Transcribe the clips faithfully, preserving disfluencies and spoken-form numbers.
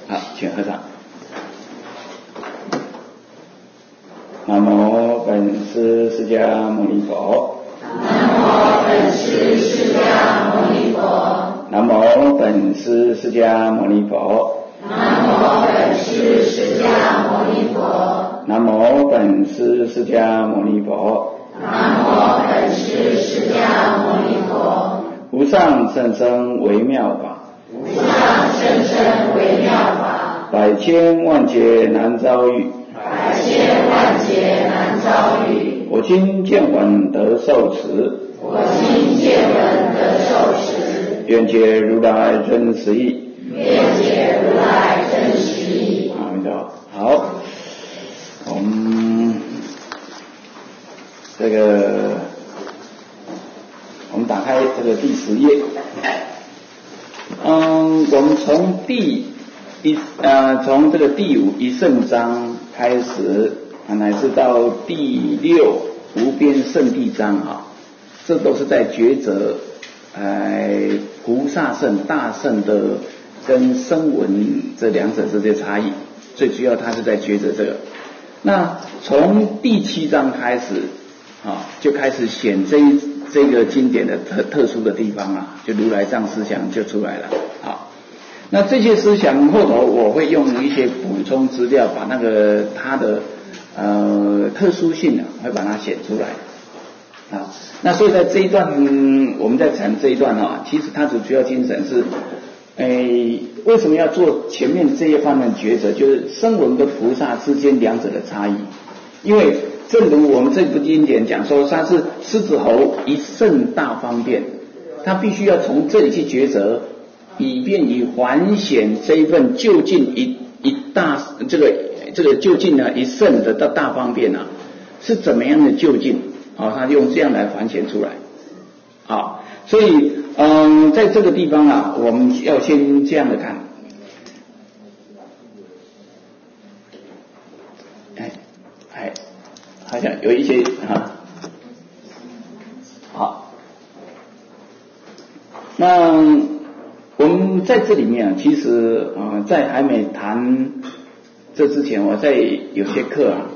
好，请合掌。南无本师释迦牟尼佛。 南无本师释迦牟尼佛。 南无本师释迦牟尼佛。 南无本师释迦牟尼佛。 南无本师释迦牟尼佛。 南无本师释迦牟尼佛。 无上甚深微妙法。 无上甚深微妙法。 百千万劫难遭遇。 百千万劫难遭遇。 我今见闻得受持。 我今见闻得受持。 愿解如来真实义。 愿解如来真实义。 阿弥陀佛。好，我们这个我们打开这个第十页。嗯，我们从第一呃从这个第五一圣章开始，乃至到第六无边圣地章啊，这都是在抉择呃菩萨圣大圣的跟声闻这两者之间差异，最主要它是在抉择这个。那从第七章开始啊，就开始显这一这个经典的特特殊的地方啊，就如来藏思想就出来了。好，那这些思想后头我会用一些补充资料，把那个它的呃特殊性啊，会把它写出来。啊，那所以在这一段、嗯、我们在谈这一段啊，其实它的主要精神是，诶，为什么要做前面这一方面抉择，就是声闻跟菩萨之间两者的差异。因为正如我们这部经典讲说，它是狮子猴一甚大方便，他必须要从这里去抉择，以便于还显这一份究竟一一大这个这个究竟呢一甚的大方便啊，是怎么样的究竟？啊，他用这样来反显出来。啊，所以嗯，在这个地方啊，我们要先这样的看。哎哎，好像有一些啊，好，那我们在这里面啊，其实啊、呃，在还没谈这之前，我在有些课啊。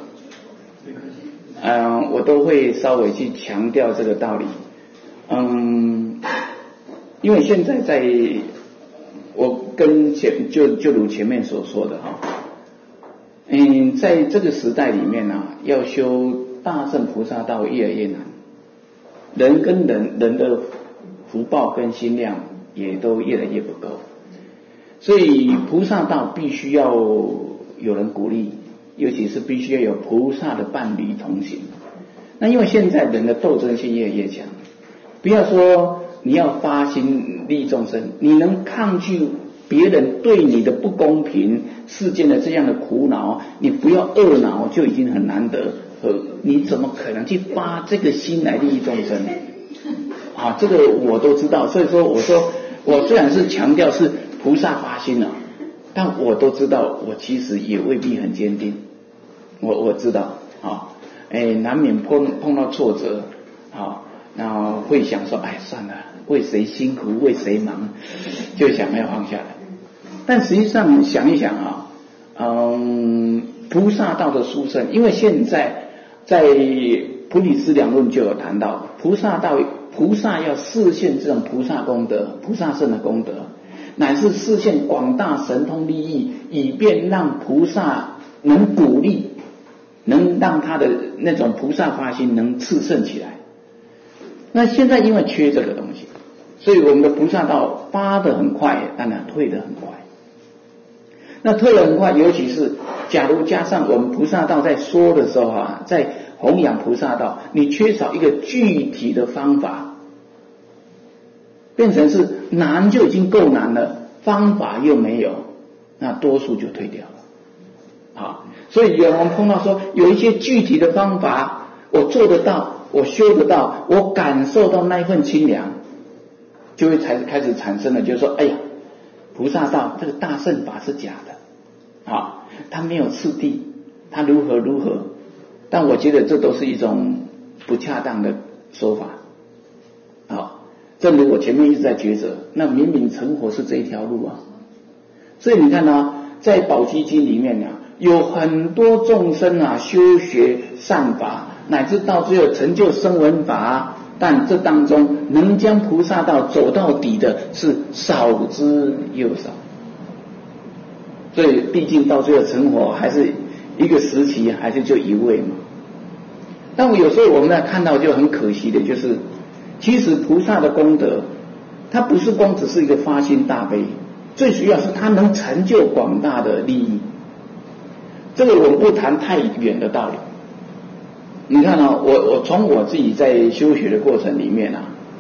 嗯，我都会稍微去强调这个道理。嗯，因为现在在，我跟前就就如前面所说的哈，嗯，在这个时代里面啊，要修大乘菩萨道越来越难，人跟人人的福报跟心量也都越来越不够，所以菩萨道必须要有人鼓励。尤其是必须要有菩萨的伴侣同行。那因为现在人的斗争性越来越强，不要说你要发心利益众生，你能抗拒别人对你的不公平事件的这样的苦恼，你不要恶恼就已经很难得。呃，你怎么可能去发这个心来利益众生？啊，这个我都知道。所以说，我说我虽然是强调是菩萨发心了、啊。但我都知道，我其实也未必很坚定。我我知道啊，哎，难免碰碰到挫折啊，然后会想说，哎，算了，为谁辛苦为谁忙，就想要放下来。但实际上想一想啊，嗯，菩萨道的殊胜，因为现在在菩提资粮论就有谈到，菩萨道菩萨要示现这种菩萨功德、菩萨圣的功德。乃是示现广大神通利益，以便让菩萨能鼓励，能让他的那种菩萨发心能炽盛起来。那现在因为缺这个东西，所以我们的菩萨道发得很快，当然退得很快。那退得很快，尤其是假如加上我们菩萨道在说的时候啊，在弘扬菩萨道，你缺少一个具体的方法。变成是难就已经够难了，方法又没有，那多数就退掉了。好，所以有人碰到说有一些具体的方法，我做得到，我修得到，我感受到那一份清凉，就会才开始产生了，就是说，哎呀，菩萨道这个大乘法是假的，啊，它没有次第，它如何如何，但我觉得这都是一种不恰当的说法。好。正如我前面一直在抉择，那明明成佛是这一条路啊，所以你看啊， 在宝积经里面呢、啊，有很多众生啊修学善法，乃至到最后成就声闻法，但这当中能将菩萨道走到底的是少之又少。所以毕竟到最后成佛还是一个时期，还是就一位嘛。但我有时候我们在看到就很可惜的就是，其实菩萨的功德，它不是光只是一个发心大悲，最主要是它能成就广大的利益。这个我们不谈太远的道理。你看啊，我我从我自己在修学的过程里面啊，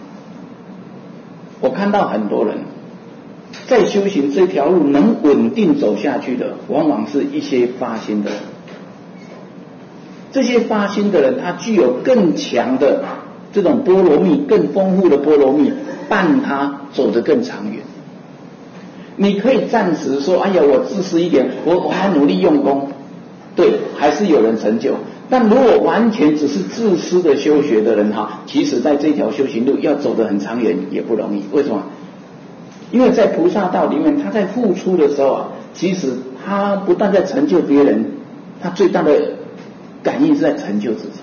我看到很多人在修行这条路能稳定走下去的，往往是一些发心的人。这些发心的人，他具有更强的这种波罗蜜，更丰富的波罗蜜，伴他走得更长远。你可以暂时说，哎呀，我自私一点，我我还努力用功，对，还是有人成就。但如果完全只是自私的修学的人哈，其实在这条修行路要走得很长远也不容易。为什么？因为在菩萨道里面，他在付出的时候啊，其实他不但在成就别人，他最大的感应是在成就自己。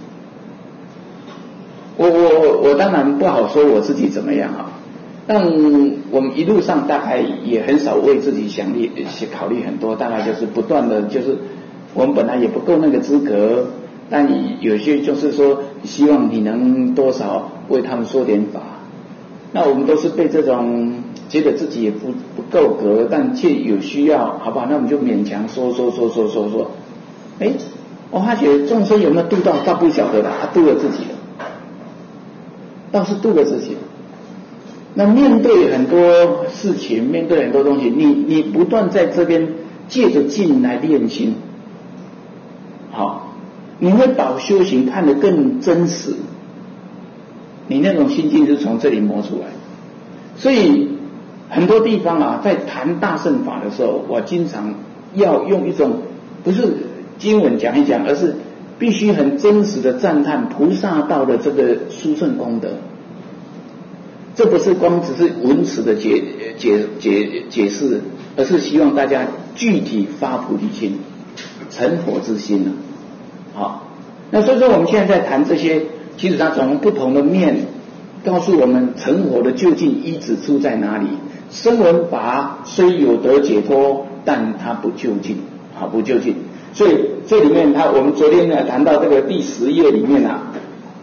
我我我当然不好说我自己怎么样啊，但我们一路上大概也很少为自己想虑考虑很多，大概就是不断的就是我们本来也不够那个资格，但有些就是说希望你能多少为他们说点法。那我们都是被这种觉得自己也不不够格，但却有需要，好吧？那我们就勉强说说说说说说。哎，我发觉众生有没有度到，倒不晓得了，他度了自己了，倒是度了自己了。那面对很多事情，面对很多东西，你你不断在这边借着静来练心，好，你会把修行看得更真实。你那种心境是从这里磨出来，所以很多地方啊，在谈大乘法的时候，我经常要用一种不是经文讲一讲，而是必须很真实的赞叹菩萨道的这个殊胜功德。这不是光只是文词的解解解解释，而是希望大家具体发菩提心，成佛之心啊。好，那所以说我们现在在谈这些。其实它从不同的面告诉我们成佛的究竟依止处在哪里。声闻法虽有得解脱，但它不究竟，好不究竟。所以这里面它我们昨天呢谈到这个第十页里面啊，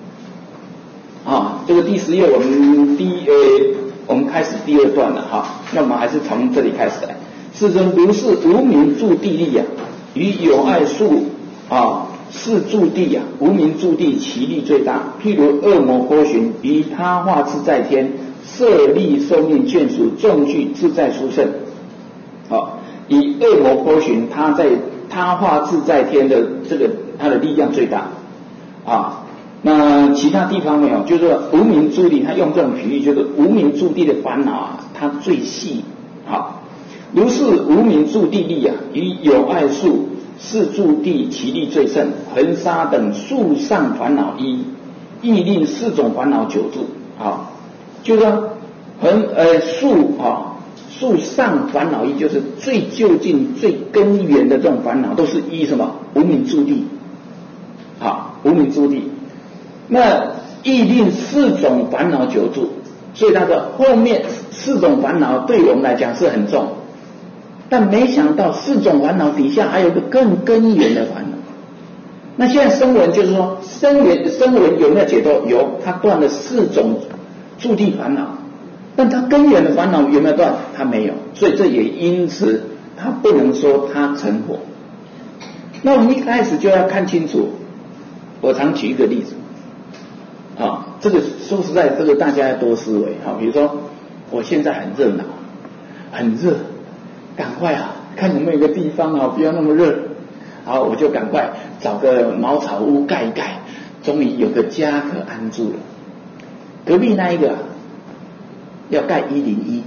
啊这个第十页我们第一呃我们开始第二段了哈，那我们还是从这里开始来。世尊如是无名住地利啊，与有爱数啊。是住地啊，无名住地其力最大。譬如恶魔波旬，于他化自在天，舍利受命眷属众具自在殊胜。好，以恶魔波旬，他在他化自在天的这个他的力量最大啊。那其他地方没有，就是说无名住地，他用这种比喻，就是无名住地的烦恼啊，它最细。好，如是无名住地力啊，与有爱数。是住地其力最胜，恒沙等数上烦恼一，亦令四种烦恼久住。好，就是说恒呃数啊数上烦恼一，就是最究竟最根源的这种烦恼，都是依什么无名住地。好，无名住地，那亦令四种烦恼久住。所以他说后面四种烦恼对我们来讲是很重。但没想到四种烦恼底下还有一个更根源的烦恼。那现在声闻就是说，声闻声闻有没有解脱？有，他断了四种住地烦恼，但他根源的烦恼有没有断？他没有，所以这也因此他不能说他成佛。那我们一开始就要看清楚，我常举一个例子啊，这个说实在，这个大家要多思维啊。比如说，我现在很热闹，很热。赶快啊，看有没有一个地方啊，不要那么热。好，我就赶快找个茅草屋盖一盖，终于有个家可安住了。隔壁那一个、啊、要盖一零一，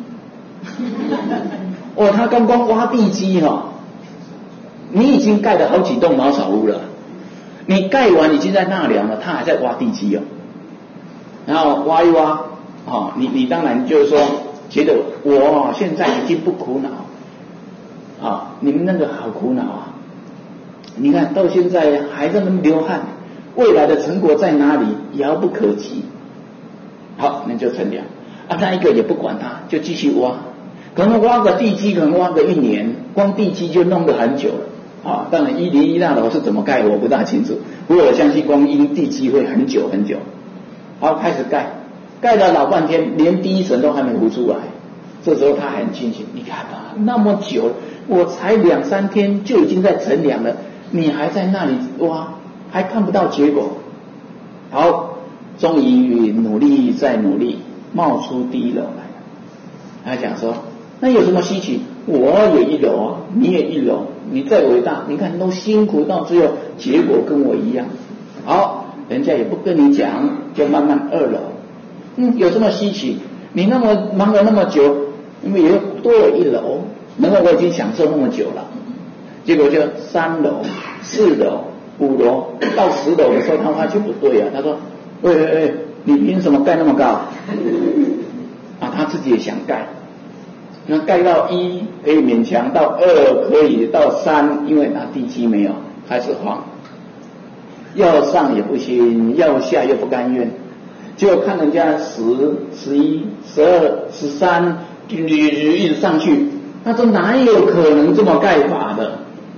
哦，他刚刚挖地基哈、哦，你已经盖了好几栋茅草屋了，你盖完已经在纳凉了，他还在挖地基哦。然后挖一挖，哦，你你当然就是说，觉得我现在已经不苦恼。 啊，你们那个好苦恼啊！你看到现在还在那么流汗，未来的成果在哪里？遥不可及。好，那就乘凉啊，那一个也不管他，就继续挖，可能挖个地基，可能挖个一年，光地基就弄得很久了啊。当然一零一大楼是怎么盖我不大清楚，不过我相信光因地基会很久很久。好，开始盖，盖了老半天，连第一层都还没糊出来。这时候他很清醒，你看啊，那么久，我才两三天就已经在乘凉了，你还在那里挖，还看不到结果。好，终于努力再努力，冒出第一楼来了。他讲说，那有什么稀奇？我也一楼啊，你也一楼，你再伟大，你看都辛苦到最后结果跟我一样。好，人家也不跟你讲，就慢慢二楼。嗯，有什么稀奇？你那么忙了那么久，因为又多了一楼，然后我已经享受那么久了，结果就三楼、四楼、五楼到十楼的时候，他发现不对啊，他说：“喂喂喂，你凭什么盖那么高？”啊，他自己也想盖，那盖到一可以勉强，到二可以，到三，因为他地基没有，开始慌，要上也不行，要下又不甘愿。就看人家十、十一、十二、十三，一直上去，他说哪有可能这么盖法的？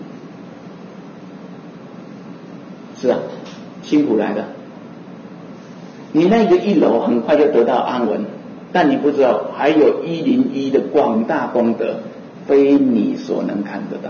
是啊，辛苦来的。你那个一楼很快就得到安稳，但你不知道还有一零一的广大功德，非你所能看得到。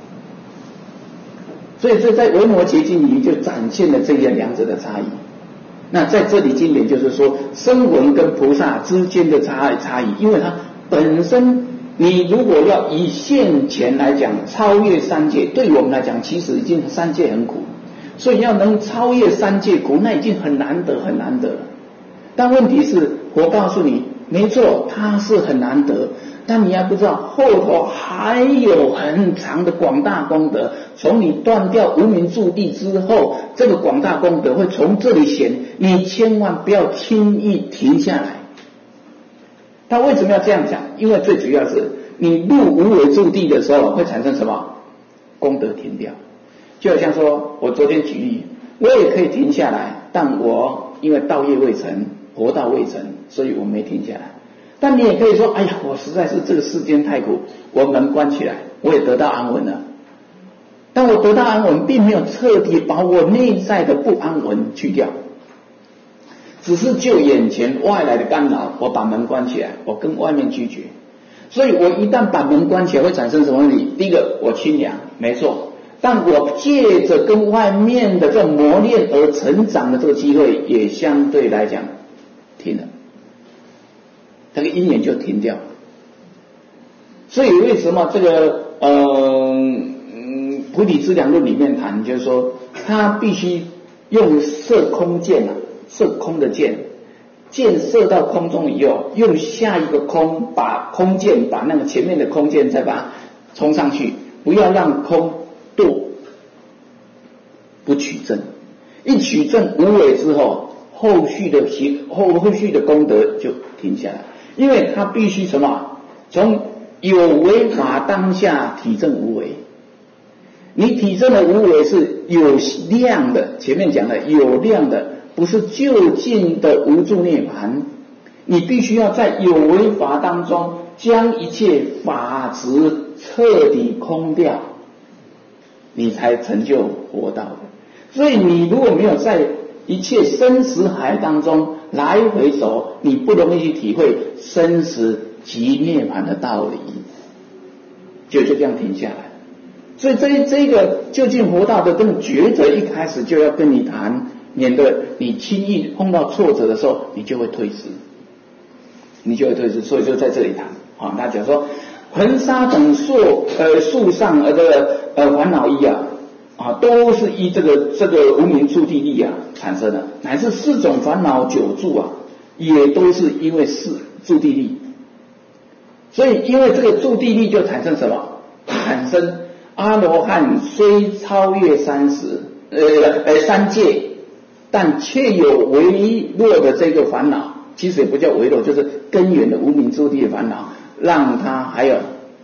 所以这在维摩诘经里就展现了这样两者的差异。那在这里经典就是说，声闻跟菩萨之间的差差异，因为它本身，你如果要以现前来讲超越三界，对我们来讲其实已经三界很苦，所以要能超越三界苦，那已经很难得很难得了。但问题是，我告诉你，没错，它是很难得，但你还不知道后头还有很长的广大功德。从你断掉无明住地之后，这个广大功德会从这里显，你千万不要轻易停下来。他为什么要这样讲？因为最主要是你入无为住地的时候会产生什么？功德停掉。就好像说我昨天举例，我也可以停下来，但我因为道业未成，佛道未成，所以我没停下来。但你也可以说，哎呀，我实在是这个世间太苦，我门关起来，我也得到安稳了。但我得到安稳，并没有彻底把我内在的不安稳去掉，只是就眼前外来的干扰，我把门关起来，我跟外面拒绝。所以我一旦把门关起来，会产生什么问题？第一个，我清凉，没错，但我借着跟外面的这磨练而成长的这个机会，也相对来讲停了，这个因缘就停掉。所以为什么这个呃菩提资粮论里面谈，就是说他必须用射空箭啊，射空的箭，箭射到空中以后，用下一个空把空箭把那个前面的空箭再把它冲上去，不要让空堕，不取正。一取正无为之后，后续的后后续的功德就停下来，因为他必须什么？从有为法当下体证无为。你体证的无为是有量的，前面讲的有量的，不是就近的无住涅槃。你必须要在有为法当中将一切法执彻底空掉，你才成就佛道的。所以你如果没有在一切生死海当中来回走，你不容易去体会生死即涅槃的道理，就就这样停下来。所以这这个究竟佛道的这种抉择，一开始就要跟你谈，免得你轻易碰到挫折的时候，你就会退失，你就会退失。所以就在这里谈啊，他讲说，恒沙等树呃树上呃这个呃烦恼一啊啊，都是依这个这个无明住地力啊产生的，乃至四种烦恼九住啊，也都是因为四住地力。所以因为这个住地力就产生什么？产生阿罗汉虽超越三十呃呃三界，但却有微弱的这个烦恼，其实也不叫微弱，就是根源的无明住地的烦恼，让他还有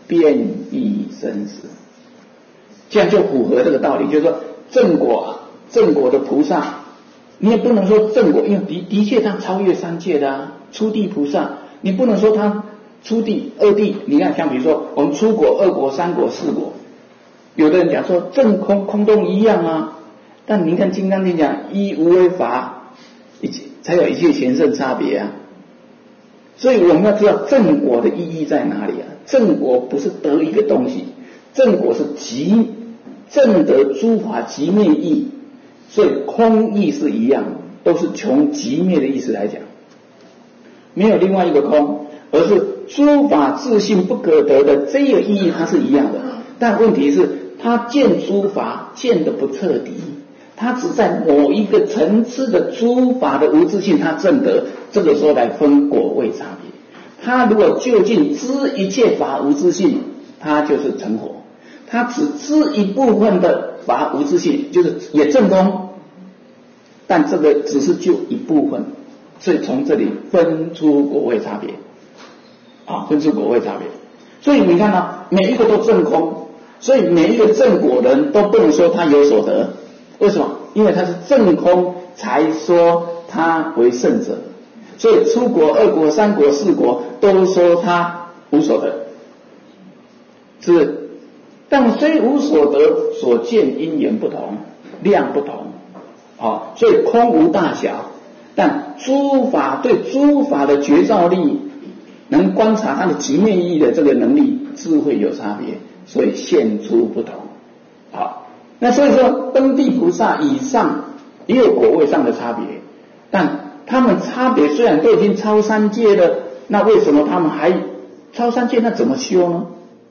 变异生死，这样就符合这个道理，就是说正果正果的菩萨，你也不能说正果，因为的的确他超越三界的啊，初地菩萨，你不能说他初地二地，你看像比如说我们初果、二果、三果、四果，有的人讲说正空空洞一样啊，但您看《金刚经》讲一无为法，一切才有一切贤圣差别啊。所以我们要知道正果的意义在哪里啊？正果不是得一个东西，正果是极正得诸法极灭义，所以空义是一样，都是从极灭的意思来讲，没有另外一个空，而是诸法自性不可得的这个意义它是一样的。但问题是他见诸法见得不彻底，他只在某一个层次的诸法的无自性他证得，这个时候来分果位差别。他如果究竟知一切法无自性，他就是成佛；他只知一部分的法无自性，就是也证空，但这个只是就一部分，所以从这里分出果位差别啊，分出果位差别。所以你看啊，每一个都证空，所以每一个证果人都不能说他有所得。为什么？因为他是证空才说他为圣者，所以初果、二果、三果、四果都说他无所得，是不是？但虽无所得，所见因缘不同，量不同，啊，所以空无大小，但诸法对诸法的觉照力，能观察它的极灭意义的这个能力，智慧有差别，所以现出不同。好。那所以说登地菩萨以上也有果位上的差别，但他们差别虽然都已经超三界了，那为什么他们还超三界？那怎么修呢？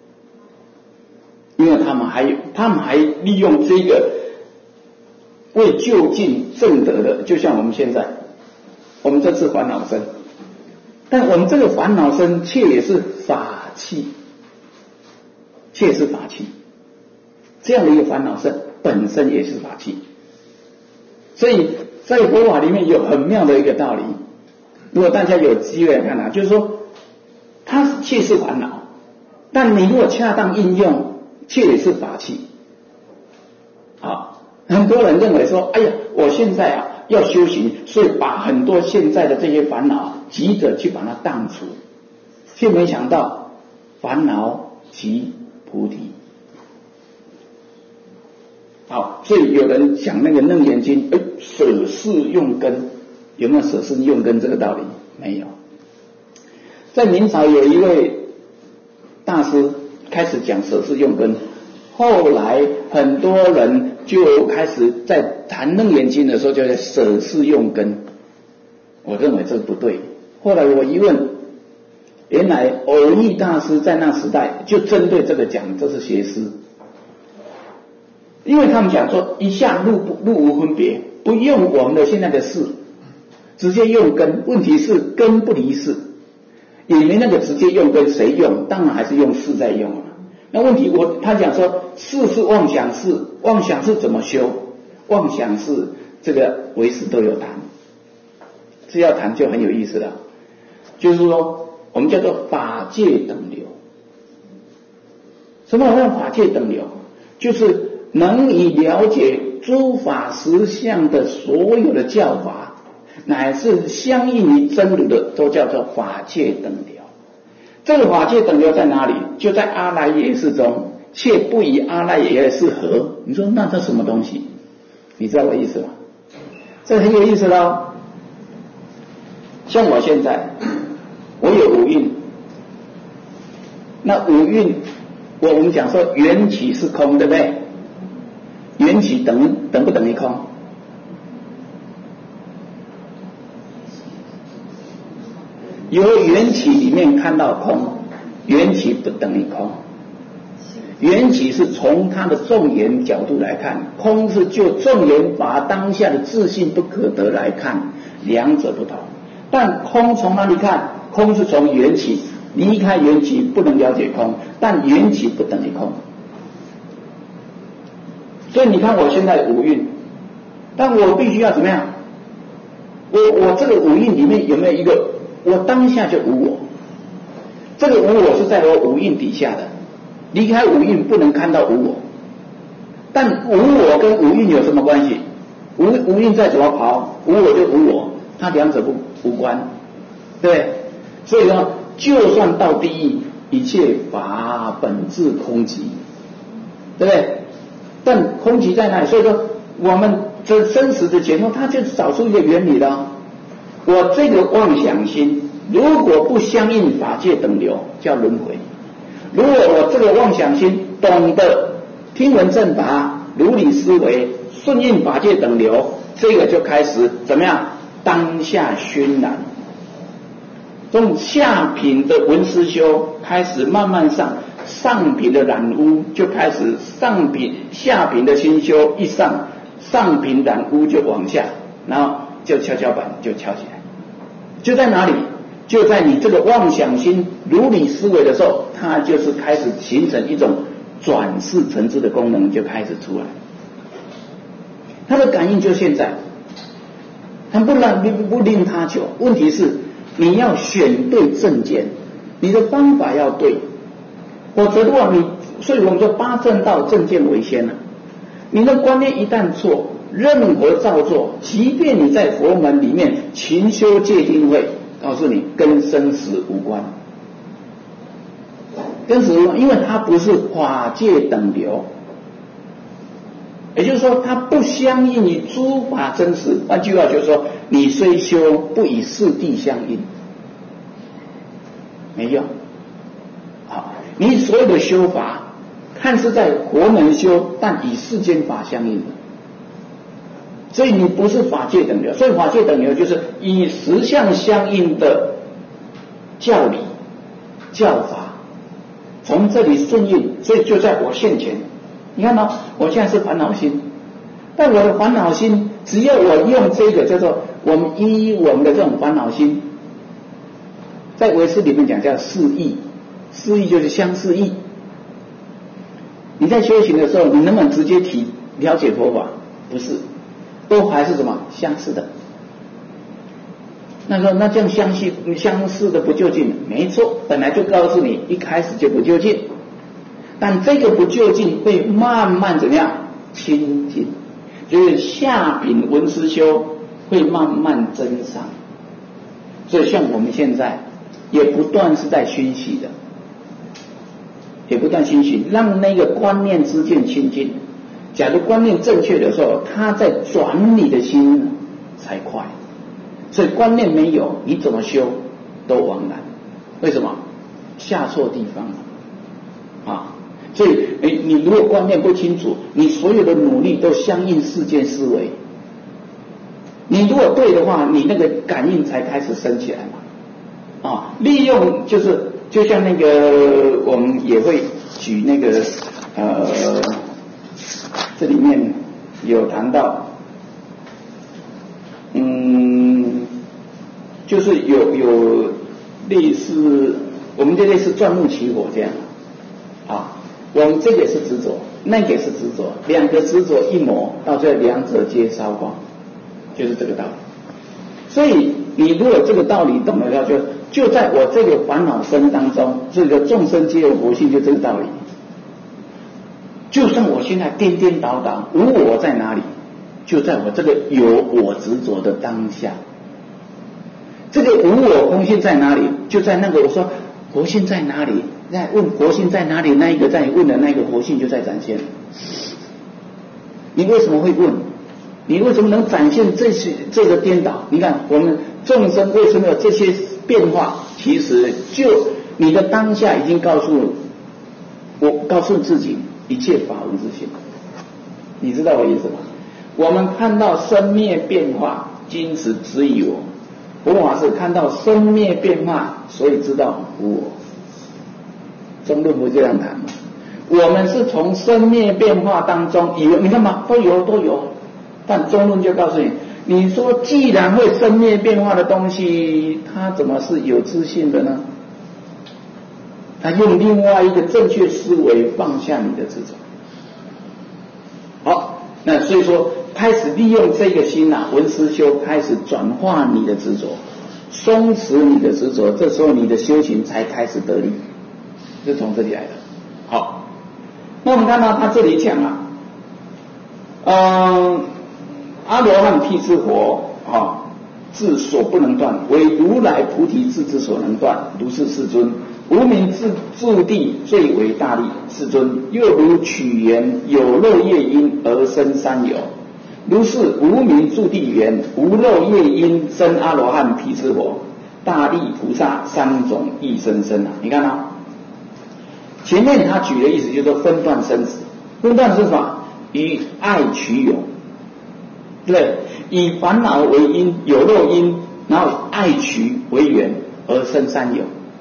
因为他们还有他们还利用这个为就近证得的，就像我们现在我们这次烦恼身，但我们这个烦恼身却也是法器，却是法器，这样的一个烦恼身本身也是法器。所以在佛法里面有很妙的一个道理，如果大家有机会看啊，就是说它却是烦恼，但你如果恰当应用，却也是法器。好，很多人认为说，哎呀，我现在啊要修行，所以把很多现在的这些烦恼急着去把它荡除，却没想到烦恼即菩提。好，所以有人讲那个《楞严经》，哎，舍事用根，有没有舍事用根这个道理？没有。在明朝有一位大师开始讲舍事用根，后来很多人就开始在谈《楞严经》的时候就在舍事用根，我认为这不对。后来我一问，原来偶益大师在那时代就针对这个讲，这是邪师。因为他们讲说一下入入无分别，不用我们的现在的事，直接用根。问题是根不离事，也没那个直接用根，谁用？当然还是用事在用啊。那问题我他讲说事是妄想事，妄想事怎么修？妄想事这个唯识都有谈，这要谈就很有意思了。就是说我们叫做法界等流。什么叫法界等流？就是能以了解诸法实相的所有的教法，乃至相应于真如的，都叫做法界等流。这个法界等流在哪里？就在阿赖耶识中，却不以阿赖耶识合。你说那这什么东西？你知道我的意思吗？这很有意思咯。像我现在，我有五蕴，那五蕴，我我们讲说缘起是空，对不对？缘起等等不等于空？由缘起里面看到空，缘起不等于空。缘起是从它的众缘角度来看，空是就众缘法当下的自性不可得来看，两者不同。但空从哪里看？空是从缘起，离开缘起不能了解空，但缘起不等于空。所以你看我现在五蕴，但我必须要怎么样？我我这个五蕴里面有没有一个我当下就无我？这个无我是在我五蕴底下的， 离开五蕴不能看到无我，但无我跟无蕴有什么关系？无无蕴再怎么跑，无我就无我，它两者不无关，对不对？所以说，就算到地狱，一切法本质空寂，对不对？但空寂在哪里？所以说，我们这生死的解脱，它就找出一个原理了。我这个妄想心，如果不相应法界等流，叫轮回；如果我这个妄想心懂得听闻正法，如理思维，顺应法界等流，这个就开始怎么样？当下熏染，从下品的闻思修开始慢慢上，上品的染污就开始上品，下品的心修一上，上品染污就往下，然后就跷跷板就敲起来，就在哪里？就在你这个妄想心如理思维的时候，它就是开始形成一种转世成智的功能就开始出来。它的感应就现在，它不让不不令他求。问题是你要选对正见，你的方法要对，否则的话你，所以我们说八正道正见为先啊。你的观念一旦错，任何造作，即便你在佛门里面勤修戒定慧，告诉你跟生死无关，跟死无关，因为它不是法界等流，也就是说它不相应于诸法真实。换句话就是说，你虽修不与四谛相应，没用。好，你所有的修法看似在佛门修，但与世间法相应的，所以你不是法界等流。所以法界等流就是以实相相应的教理教法，从这里顺应，所以就在我现前。你看到我现在是烦恼心，但我的烦恼心，只要我用这个叫做我们依我们的这种烦恼心，在唯识里面讲叫四意，四意就是相似意。你在修行的时候，你能不能直接体了解佛法？不是，都还是什么相似的。那说那这样相似相似的不究竟？没错，本来就告诉你一开始就不究竟，但这个不究竟会慢慢怎么样清净，就是下品闻思修会慢慢增上。所以像我们现在也不断是在熏习的，也不断熏习，让那个观念之间清净。假如观念正确的时候，它在转你的心才快。所以观念没有，你怎么修都枉然。为什么？下错地方了啊！所以你你如果观念不清楚，你所有的努力都相应世间思维。你如果对的话，你那个感应才开始升起来嘛。啊，利用就是就像那个我们也会举那个呃，这里面有谈到，嗯，就是有有类似我们这类似钻木取火这样啊。我们这个也是执着，那个也是执着，两个执着一磨，到最后两者皆烧光，就是这个道理。所以你如果这个道理懂了以后，就就在我这个烦恼身当中，这个众生皆有佛性，就这个道理。就算我现在颠颠倒倒，无我在哪里？就在我这个有我执着的当下。这个无我空性在哪里？就在那个我说佛性在哪里？在问佛性在哪里，那一个在问的那个佛性就在展现。你为什么会问？你为什么能展现这些这个颠倒？你看我们众生为什么有这些变化？其实就你的当下已经告诉我，告诉自己一切法无自性。你知道我意思吗？我们看到生灭变化，因此只以我。佛法是看到生灭变化，所以知道无我。中论不这样谈吗？我们是从生灭变化当中以为，你看嘛，都有都有，但中论就告诉你，你说既然会生灭变化的东西，它怎么是有自性的呢？他用另外一个正确思维放下你的执着。好，那所以说开始利用这个心啊，闻思修开始转化你的执着，松弛你的执着，这时候你的修行才开始得力，是从这里来的。好， 那我们看到他这里讲啊，嗯，阿罗汉辟支佛啊，智所不能断，为如来菩提智之所能断。如是世尊，无明自住地最为大利。世尊，又如取缘有漏业因而生三有，如是无明住地缘无漏业因生阿罗汉辟支佛，大利菩萨三种异生生啊！你看啊，前面他举的意思就是说分段生死，分段生法以爱取有，对不对？以烦恼为因，有漏因，然后爱取为缘而生三有。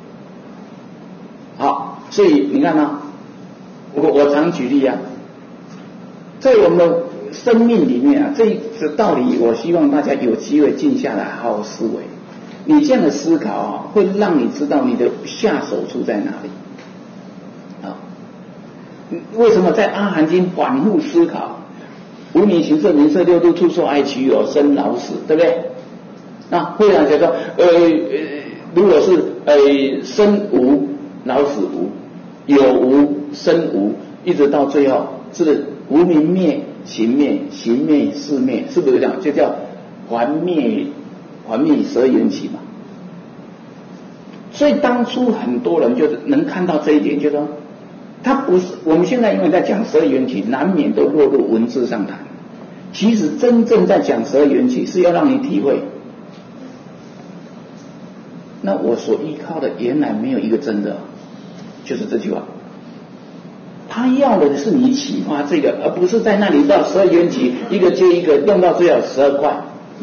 好，所以你看啊，我我常举例啊，在我们的生命里面啊，这一个道理，我希望大家有机会静下来好好思维。你这样的思考啊，会让你知道你的下手处在哪里。啊，为什么在阿含经反复思考？无明行识名色六度触受爱取有生老死，对不对？那会让觉得呃呃，如果是呃生无老死无，有无生无，一直到最后是无明灭行灭，行灭事灭，是不是这样？就叫还灭还灭十二缘起嘛。所以当初很多人就是能看到这一点，就说他不是我们现在因为在讲十二缘起，难免都落入文字上谈。其实真正在讲十二缘起，是要让你体会。那我所依靠的原来没有一个真的，就是这句话。他要的是你启发这个，而不是在那里到十二缘起一个接一个，弄到最后十二块。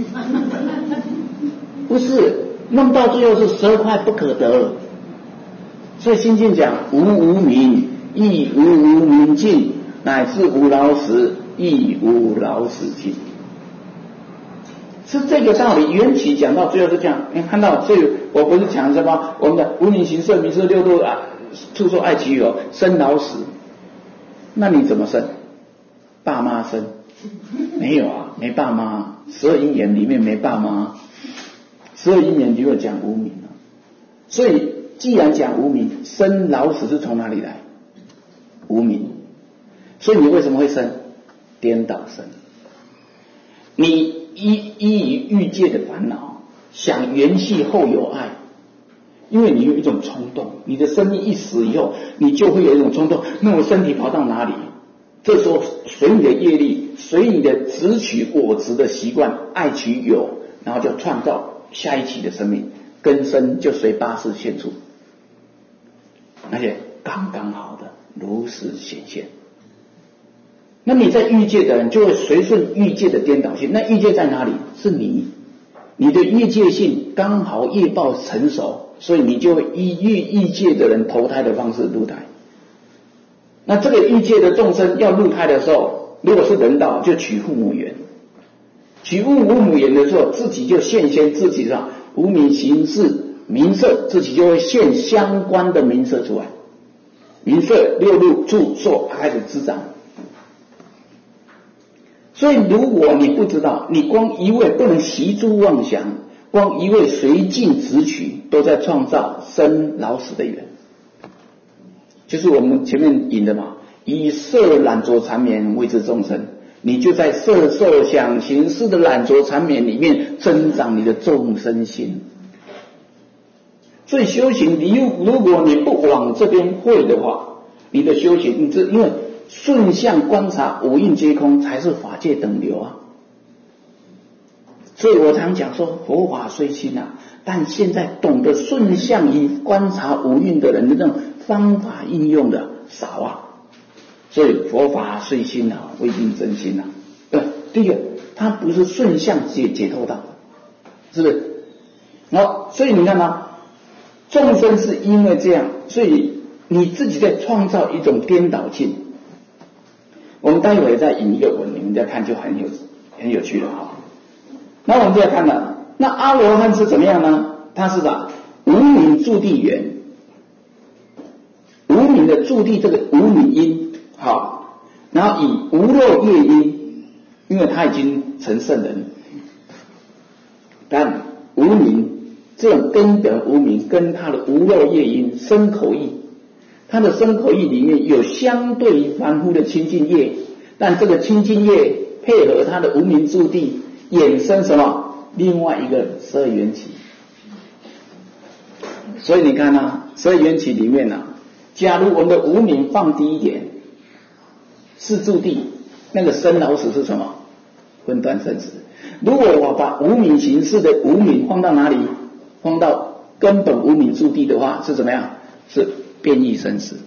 不是，弄到最后是十二块不可得。所以心经讲无无明，亦无无明尽，乃至无老死，亦无老死尽。是这个道理，缘起讲到最后是这样。你看到这个，我不是讲什么我们的无明行识名色六度啊，触受爱取有生老死。那你怎么生？爸妈生？没有啊，没爸妈。十二因缘里面没爸妈，十二因缘里面讲无明啊。所以既然讲无明，生老死是从哪里来？无明。所以你为什么会生？颠倒生。你依依于欲界的烦恼，想缘系后有爱，因为你有一种冲动，你的生命一死以后，你就会有一种冲动，那我身体跑到哪里？这时候随你的业力，随你的执取我执的习惯，爱取有，然后就创造下一期的生命，根生就随八识现出，而且刚刚好的如实显现。那你在欲界的人就会随顺欲界的颠倒性，那欲界在哪里？是你，你的业界性刚好业报成熟，所以你就会依欲欲界的人投胎的方式入胎。那这个欲界的众生要入胎的时候，如果是人道，就取父母缘，取父母缘的时候，自己就现现自己上无明行识名色，自己就会现相关的名色出来，名色六路触受开始滋长。所以如果你不知道，你光一味不能习诸妄想，光一味随境执取，都在创造生老死的缘。就是我们前面引的嘛，以色染着缠绵为之众生，你就在色受想行识的染着缠绵里面增长你的众生心。所以修行，你如果你不往这边会的话，你的修行，你这因为顺向观察五蕴皆空才是法界等流啊。所以我常讲说佛法虽新啊，但现在懂得顺向于观察五蕴的人的那种方法应用的少啊。所以佛法虽新啊，未必真心啊。对，第一个它不是顺向解解脱道，是不是？好，所以你看嘛，众生是因为这样，所以你自己在创造一种颠倒性。我们待会再引一个文，你们再看就很有很有趣了哈。那我们再看了，那阿罗汉是怎么样呢？他是把无明住地缘，无明的住地这个无明因，好，然后以无漏业因，因为他已经成圣人，但无明这种根本无明跟他的无漏业因生口意， 它的身口意里面有相对凡夫的清净业，但这个清净业配合它的无明住地，衍生什么？另外一个十二缘起。所以你看啊，十二缘起里面啊，假如我们的无明放低一点，是住地，那个生老死是什么？分段生死。如果我把无明形式的无明放到哪里？放到根本无明住地的话，是怎么样？是变异生死，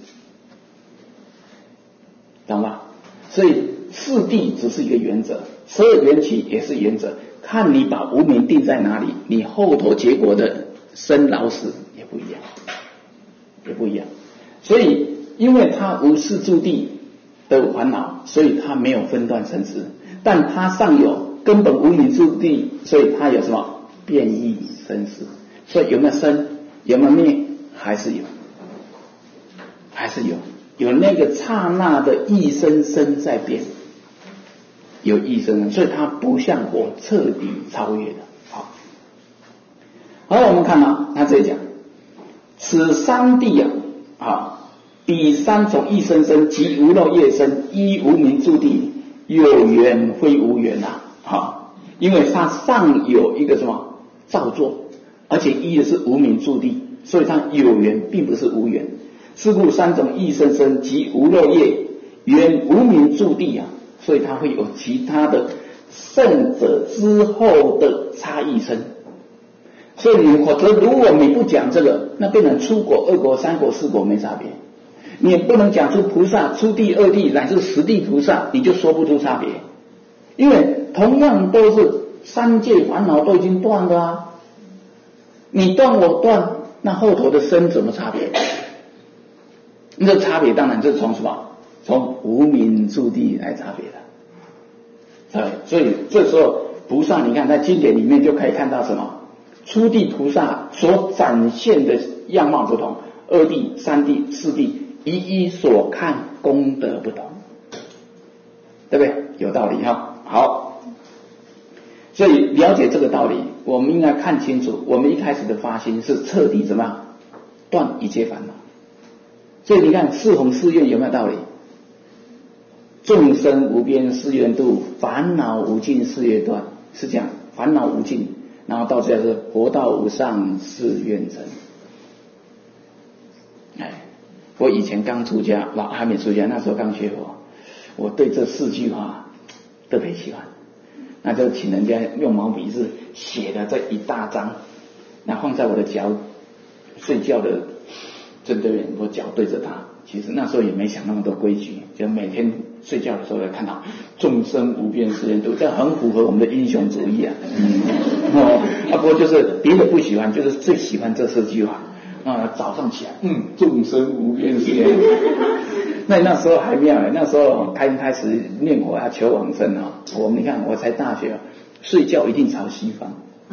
懂吧？所以四谛只是一个原则，十二缘起也是原则，看你把无明定在哪里，你后头结果的生老死也不一样，也不一样。所以因为它无四住地的烦恼，所以它没有分段生死，但它上有根本无明住地，所以它有什么变异生死。所以有没有生？有没有灭？还是有，还是有，有那个刹那的一生生在变，有一生生，所以它不像火彻底超越的。好，好，我们看啊，他这里讲，此三谛啊，啊，彼三种一生生及无漏业生，依无明住地，有缘非无缘啊，好，因为它上有一个什么造作。而且依的是无明住地，所以它有缘并不是无缘。是故三种异生生及无漏业缘无明住地啊，所以它会有其他的圣者之后的差异生。所以你否则如果你不讲这个，那变成初果、二果、三果、四果没差别。你也不能讲出菩萨初地、二地乃至十地菩萨，你就说不出差别。因为同样都是三界烦恼都已经断了啊。你断我断，那后头的生怎么差别？这差别当然是从什么？从无明住地来差别的。对，所以这时候菩萨，你看在经典里面就可以看到什么？初地菩萨所展现的样貌不同，二地、三地、四地一一所看功德不同，对不对？有道理哈。好，所以了解这个道理，我们应该看清楚，我们一开始的发心是彻底怎么样断一切烦恼。所以你看四弘誓愿有没有道理？众生无边誓愿度，烦恼无尽誓愿断，是这样，烦恼无尽，然后到这是佛道无上誓愿成。哎，我以前刚出家，老还没出家，那时候刚学佛，我对这四句话特别喜欢，那就请人家用毛笔字写的这一大张，那放在我的脚睡觉的正对面，我脚对着它。其实那时候也没想那么多规矩，就每天睡觉的时候就看到众生无边誓愿度，这很符合我们的英雄主义啊。嗯，哦，啊，不过就是别的不喜欢，就是最喜欢这四句话啊。早上起来，嗯，众生无边誓愿度。那那时候还妙呢，那时候刚开始念佛要求往生啊，我你看我才大学，睡觉一定朝西方。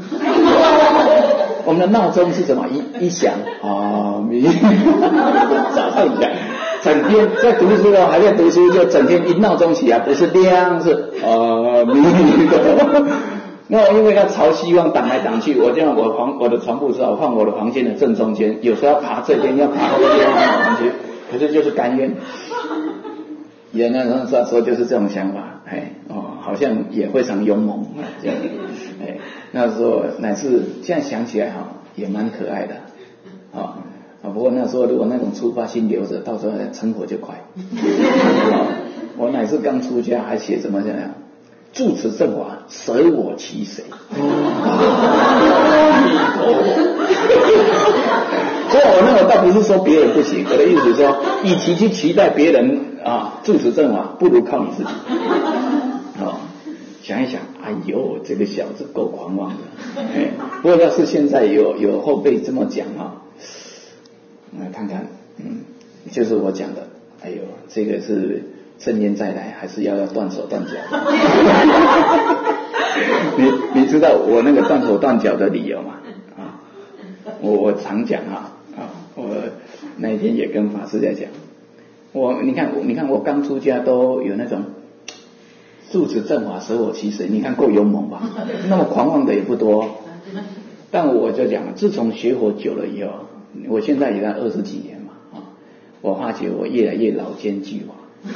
我们的闹钟是什么？一一响啊，咪，早上起来，整天在读书哦，还在读书，就整天一闹钟起来，不是亮是啊咪的。那因为要朝西方挡来挡去，我这样我房我的床铺是我放我的房间的正中间，有时候要爬这边，要爬那边上去，可是就是甘愿。也那时候就是这种想法，哎哦，好像也非常勇猛这样，哎，那时候乃至现在想起来哈，也蛮可爱的，啊啊，不过那时候如果那种出发心留着，到时候成果就快。我乃至刚出家还写什么这样，住持正法，舍我其谁。所以我那个倒不是说别人不行，我的意思是说，与其去期待别人啊住持正法，不如靠你自己。哦，想一想，哎呦，这个小子够狂妄的。哎，不过要是现在有有后辈这么讲啊，来看看，嗯，就是我讲的，哎呦，这个是趁年再来，还是要要断手断脚。你你知道我那个断手断脚的理由吗？啊，我我常讲啊。啊，我那一天也跟法师在讲，我你看你看我刚出家都有那种住持正法舍我其谁，你看够勇猛吧？那么狂妄的也不多。但我就讲，自从学佛久了以后，我现在也在二十几年嘛啊， 我发觉我越来越老奸巨猾。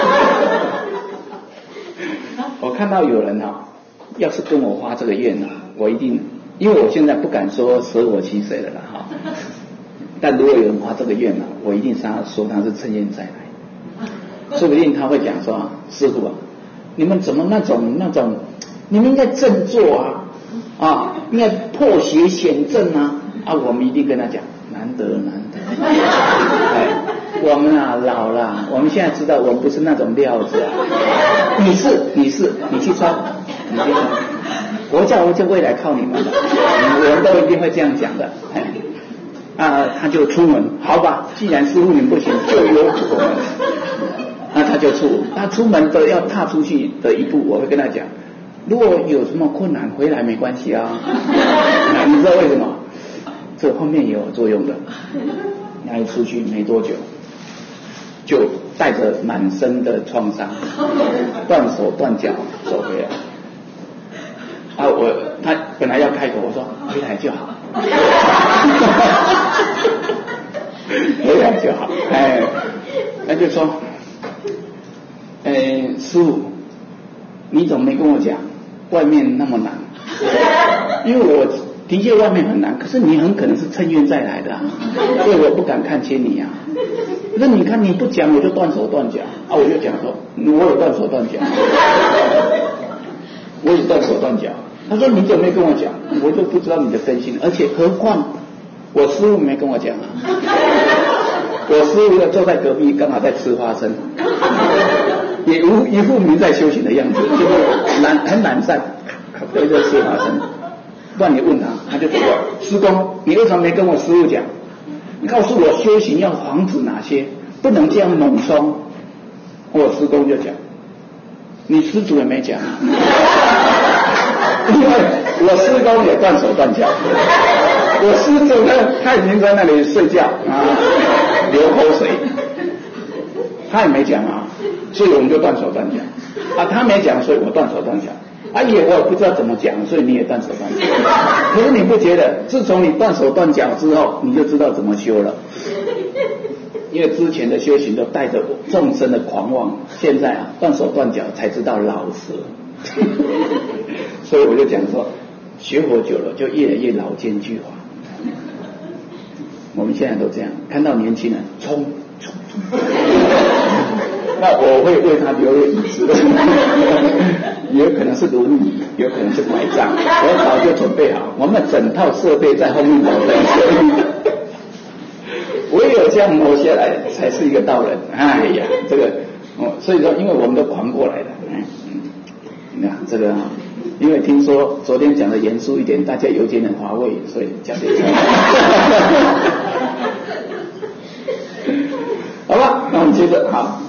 我看到有人啊，要是跟我发这个愿啊，我一定，因为我现在不敢说舍我其谁了啦哈。但如果有人发这个愿啊，我一定是他说他是趁愿再来，说不定他会讲说，师父啊，你们怎么那种那种，你们应该振作啊，啊，应该破邪显正啊，啊，我们一定跟他讲，难得难得，哎，我们啊老了，我们现在知道我们不是那种料子啊，你是你是你去穿，你去穿，国教就未来靠你们了，我们都一定会这样讲的，哎。啊，他就出门，好吧，既然师父你不行，就由我们。那他就出，他出门的要踏出去的一步，我会跟他讲，如果有什么困难，回来没关系啊。你知道为什么？这后面也有作用的。那一出去没多久，就带着满身的创伤，断手断脚走回来。啊，我他本来要开口，我说回来就好。回来就好，哎，那就说，哎，师父，你怎么没跟我讲外面那么难？因为我的确外面很难，可是你很可能是趁愿再来的、啊，所以我不敢看轻你啊。可是你看你不讲，我就断手断脚啊！我就讲说，我有断手断脚，我有断手断脚。他说你怎么没跟我讲？我就不知道你的根性，而且何况我师父没跟我讲啊。我师父坐在隔壁，刚好在吃花生，也无一副名在修行的样子，就是懒很懒散，对着吃花生。不然你问他，他就说：师公，你为什么没跟我师父讲？你告诉我修行要防止哪些，不能这样猛冲。我师公就讲，你师祖也没讲。因为我师公也断手断脚，我师祖呢，他已经在那里睡觉啊，流口水，他也没讲啊，所以我们就断手断脚啊，他没讲，所以我断手断脚啊，也我也不知道怎么讲，所以你也断手断脚。可是你不觉得，自从你断手断脚之后，你就知道怎么修了？因为之前的修行都带着众生的狂妄，现在啊断手断脚才知道老实。所以我就讲说，学佛久了就越来越老奸巨猾。我们现在都这样，看到年轻人冲冲冲，那我会为他留椅子，也有可能是轮椅，有可能是拐杖，我早就准备好，我们整套设备在后面等着。唯有这样磨下来，才是一个道人。哎呀，这个哦，所以说，因为我们都狂过来的，嗯嗯，你看这个。因为听说昨天讲的严肃一点，大家有点点乏味，所以讲这个。好吧，那我们接着好。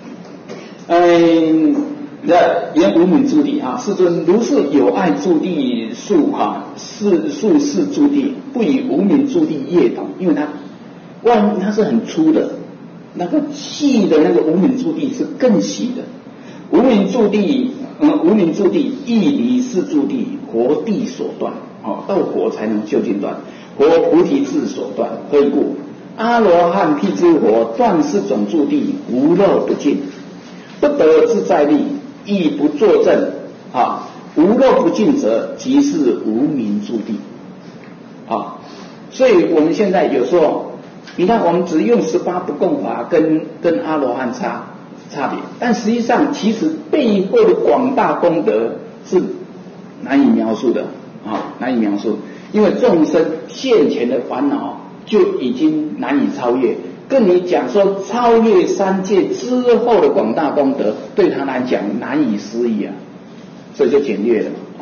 嗯，那言无名诸地啊，世尊，如是有爱诸地数哈，是数是诸地，不以无名诸地业懂，因为它外面它是很粗的，那个细的那个无名诸地是更细的。无名诸地，嗯，无名诸地亦离是诸地，活地所断，哦，到活才能究竟断，活菩提智所断。何以故？阿罗汉辟支佛断是种诸地，无漏不尽，不得自在力，亦不作证啊。无漏不尽者，即是无名诸地啊。所以我们现在有时候，你看我们只用十八不共法跟跟阿罗汉差。差别，但实际上其实背后的广大功德是难以描述的啊，难以描述，因为众生现前的烦恼就已经难以超越，跟你讲说超越三界之后的广大功德，对他来讲难以思议啊，所以就简略了啊。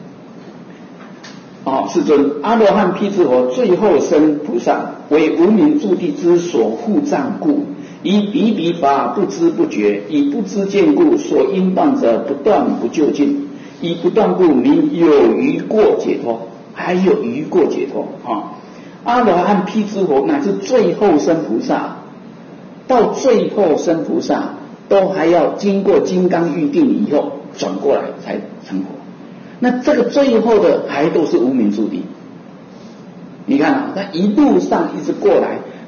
哦，世尊，阿罗汉辟支佛最后生菩萨，为无名诸地之所护障故。以彼彼法不知不觉，以不知见故，所应断者不断不究竟，以不断故名有余过解脱，还有余过解脱啊！阿罗汉辟支佛乃至最后生菩萨，到最后生菩萨都还要经过金刚预定以后转过来才成佛。那这个最后的还都是无名诸地。你看啊，他一路上一直过来，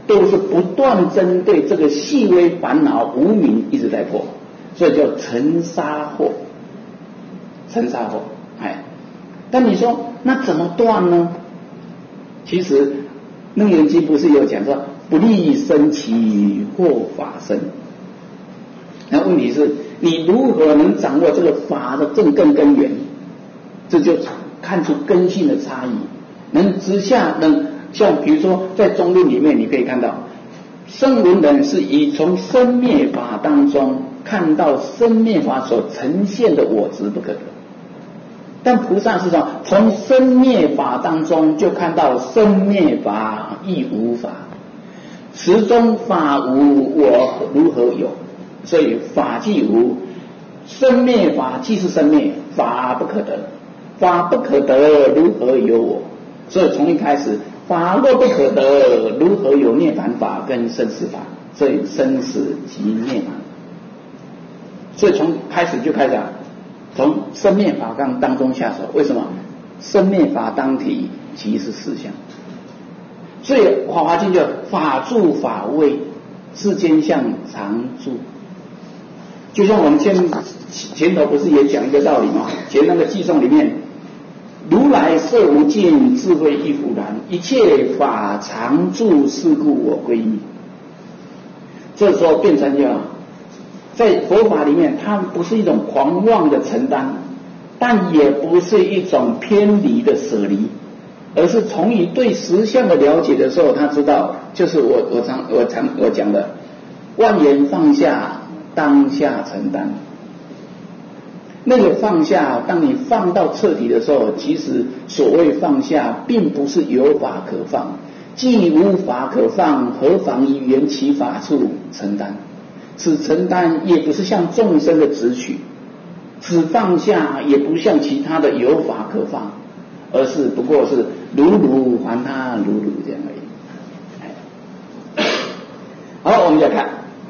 都是不断针对这个细微烦恼无明一直在破，所以叫尘沙惑，尘沙惑。哎，但你说那怎么断呢？其实楞严经不是有讲说不立生起或法生，那问题是你如何能掌握这个法的正根根源？这就看出根性的差异，能直下能像比如说在中论里面你可以看到，声闻人是以从生灭法当中看到生灭法所呈现的我执不可得，但菩萨是说从生灭法当中就看到生灭法亦无法，始终法无我如何有，所以法既无，生灭法既是生灭，法不可得，法不可得如何有我？所以从一开始法若不可得，如何有涅槃法跟生死法？所以生死即涅槃。所以从开始就开始啊，从生灭法纲当中下手。为什么？生灭法当体即是实相。所以《华华经》叫法住法位，世间相常住。就像我们前前头不是也讲一个道理吗？前那个偈颂里面，如来色无尽，智慧亦复然，一切法常住，是故我归依。这时候变成叫在佛法里面，它不是一种狂妄的承担，但也不是一种偏离的舍离，而是从你对实相的了解的时候，他知道就是我我常我常我讲的万言放下，当下承担。那个放下，当你放到彻底的时候，其实所谓放下并不是有法可放，既无法可放，何妨于缘起法处承担。此承担也不是向众生的执取，此放下也不像其他的有法可放，而是不过是如如还他如如这样而已。好，我们再看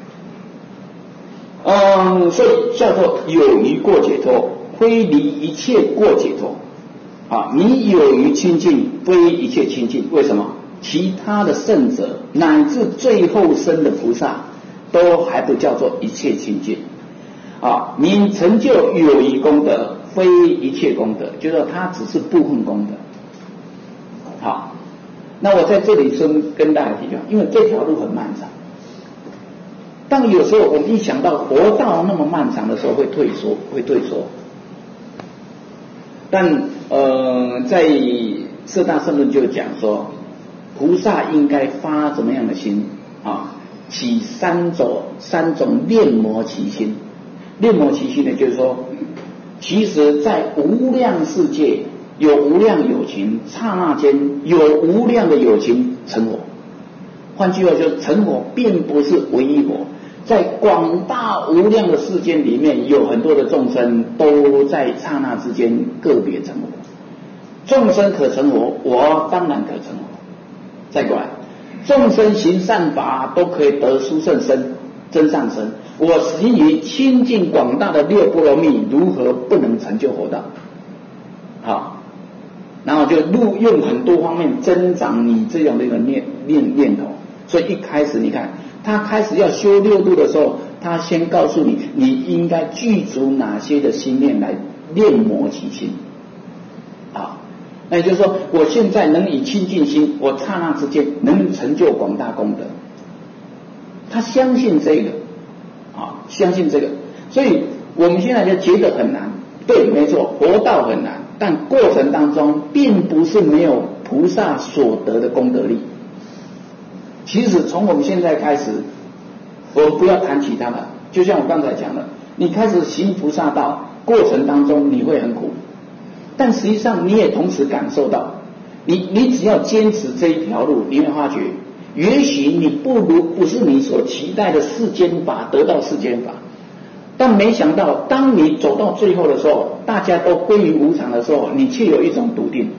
嗯，所以叫做有余过解脱，非离一切过解脱啊！你有余清净，非一切清净。为什么？其他的圣者乃至最后生的菩萨，都还不叫做一切清净啊！你成就有余功德，非一切功德，就是说它只是部分功德。好，那我在这里先跟大家提讲，因为这条路很漫长。但有时候我们一想到活道那么漫长的时候，会退缩，会退缩。但呃，在四大圣论就讲说，菩萨应该发怎么样的心啊？起三种三种恋摩其心。恋摩其心呢，就是说，其实在无量世界有无量有情，刹那间有无量的有情成我。换句话说，成我并不是唯一我。在广大无量的世间里面，有很多的众生都在刹那之间个别成我。众生可成我，我当然可成我。再过来，众生行善法都可以得殊胜身、真上身。我行于清净广大的六波罗蜜，如何不能成就佛道？好，然后就录用很多方面增长你这样的一个念念念头。所以一开始你看。他开始要修六度的时候，他先告诉你，你应该具足哪些的心念来练摩其心。啊，那也就是说，我现在能以清净心，我刹那之间能成就广大功德。他相信这个，啊，相信这个，所以我们现在就觉得很难。对，没错，佛道很难，但过程当中并不是没有菩萨所得的功德力。其实从我们现在开始，我们不要谈其他的，就像我刚才讲的，你开始行菩萨道过程当中你会很苦，但实际上你也同时感受到，你你只要坚持这一条路，你会发觉，也许你不如不是你所期待的世间法得到世间法，但没想到当你走到最后的时候，大家都归于无常的时候，你却有一种笃定。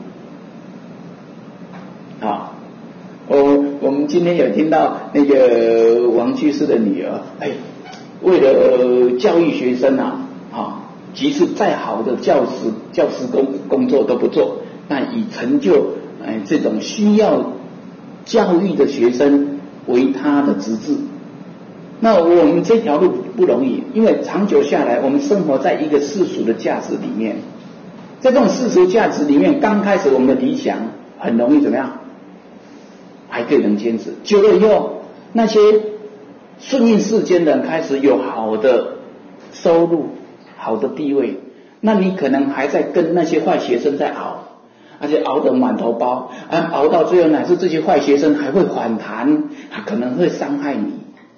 啊。我我们今天有听到那个王居士的女儿，哎，为了教育学生啊，啊，即使再好的教师教师工工作都不做，但以成就哎这种需要教育的学生为他的直至。那我们这条路不容易，因为长久下来，我们生活在一个世俗的价值里面，在这种世俗价值里面，刚开始我们的理想很容易怎么样，还可以能坚持。久了以后，那些顺应世间的人开始有好的收入、好的地位，那你可能还在跟那些坏学生在熬，而且熬得满头包，啊，熬到最后乃至这些坏学生还会反弹，他可能会伤害你。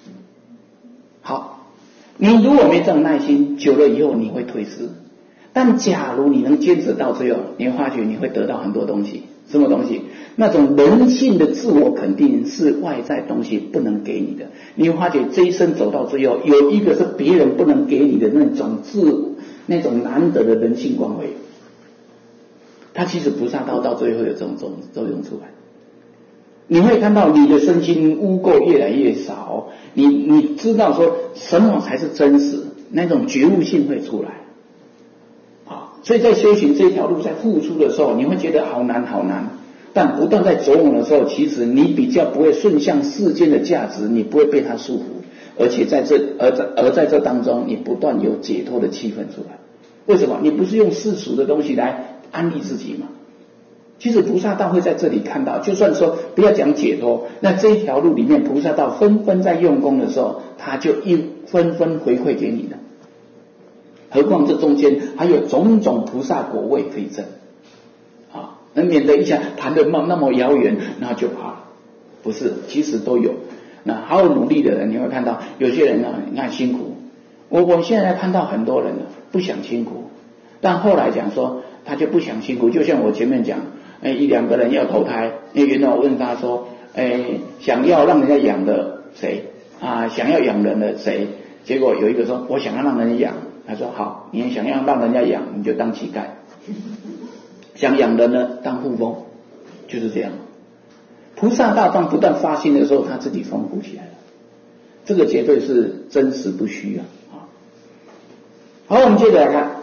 好，你如果没这种耐心，久了以后你会退失。但假如你能坚持到最后，你会发觉你会得到很多东西。什么东西？那种人性的自我肯定是外在东西不能给你的。你会发觉这一生走到最后，有一个是别人不能给你的那种自那种难得的人性光辉。它其实菩萨道到最后有这种作用出来。你会看到你的身心污垢越来越少，你你知道说什么才是真实，那种觉悟性会出来啊。所以在修行这条路，在付出的时候，你会觉得好难好难，但不断在走往的时候，其实你比较不会顺向世间的价值，你不会被它束缚，而且在这而在而在这当中，你不断有解脱的气氛出来。为什么？你不是用世俗的东西来安利自己吗？其实菩萨道会在这里看到，就算说不要讲解脱，那这一条路里面菩萨道纷纷在用功的时候，他就一纷纷回馈给你的。何况这中间还有种种菩萨果位可以证啊，那免得一下谈得那么遥远，然后就怕了。不是，其实都有。那好好努力的人，你会看到有些人啊，你看辛苦。我我现在看到很多人啊，不想辛苦，但后来讲说他就不想辛苦，就像我前面讲。哎，一两个人要投胎，那原来我问他说，哎，想要让人家养的谁啊？想要养人的谁？结果有一个说，我想要让人家养。他说好，你想要让人家养，你就当乞丐；想养人呢，当富翁，就是这样。菩萨道当不断发心的时候，他自己丰富起来了，这个绝对是真实不虚啊！好，我们接着来看，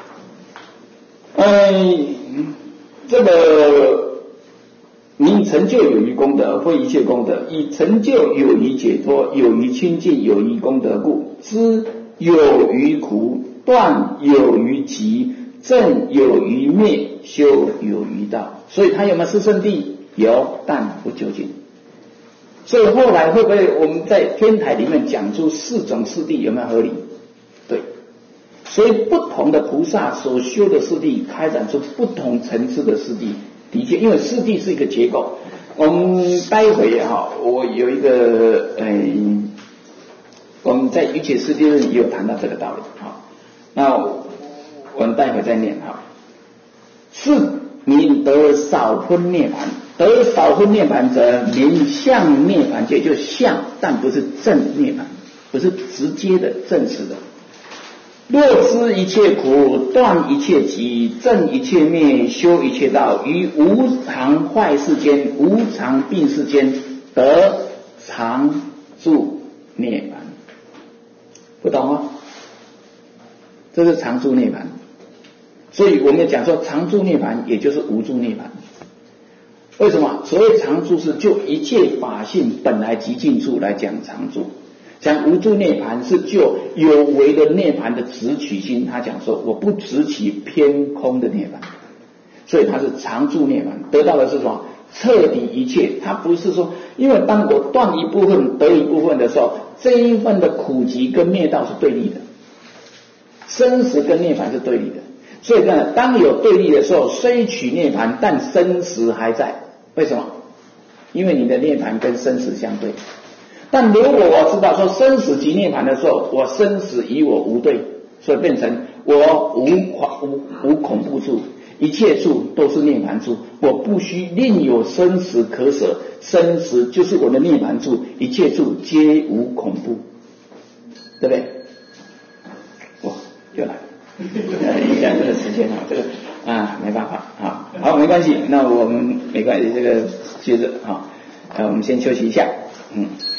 哎。这个你成就有余功德，非一切功德，以成就有余解脱，有余清净，有余功德故，知有余苦，断有余集，正有余灭，修有余道。所以他有没有四圣谛？有，但不究竟。所以后来会不会我们在天台里面讲出四种四谛，有没有合理？对。所以不同的菩萨所修的四谛，开展出不同层次的四谛，的确，因为四谛是一个结构。我们待会哈，我有一个嗯，我们在《瑜伽师地论》也有谈到这个道理哈。那我们待会再念哈。是名得少分涅盘，得少分涅盘者，名相涅盘界，就相，但不是正涅盘，不是直接的正式的。若知一切苦，断一切集，正一切灭，修一切道，于无常坏世间，无常病世间，得常住涅槃。不懂吗？这是常住涅槃。所以我们讲说常住涅槃，也就是无住涅槃。为什么？所谓常住是就一切法性本来极尽处来讲常住。讲无住涅槃是就有为的涅槃的直取心，他讲说我不直取偏空的涅槃，所以他是常住涅槃，得到的是什么？彻底一切。他不是说，因为当我断一部分得一部分的时候，这一份的苦集跟灭道是对立的，生死跟涅槃是对立的。所以呢，当有对立的时候，虽取涅槃，但生死还在。为什么？因为你的涅槃跟生死相对。但如果我知道说生死即涅槃的时候，我生死与我无对，所以变成我无无无恐怖处，一切处都是涅槃处，我不需另有生死可舍，生死就是我的涅槃处，一切处皆无恐怖，对不对？哇，又来了，影响这个时间啊，这个啊没办法啊，好，没关系，那我们没关系，这个接着啊，呃，我们先休息一下，嗯。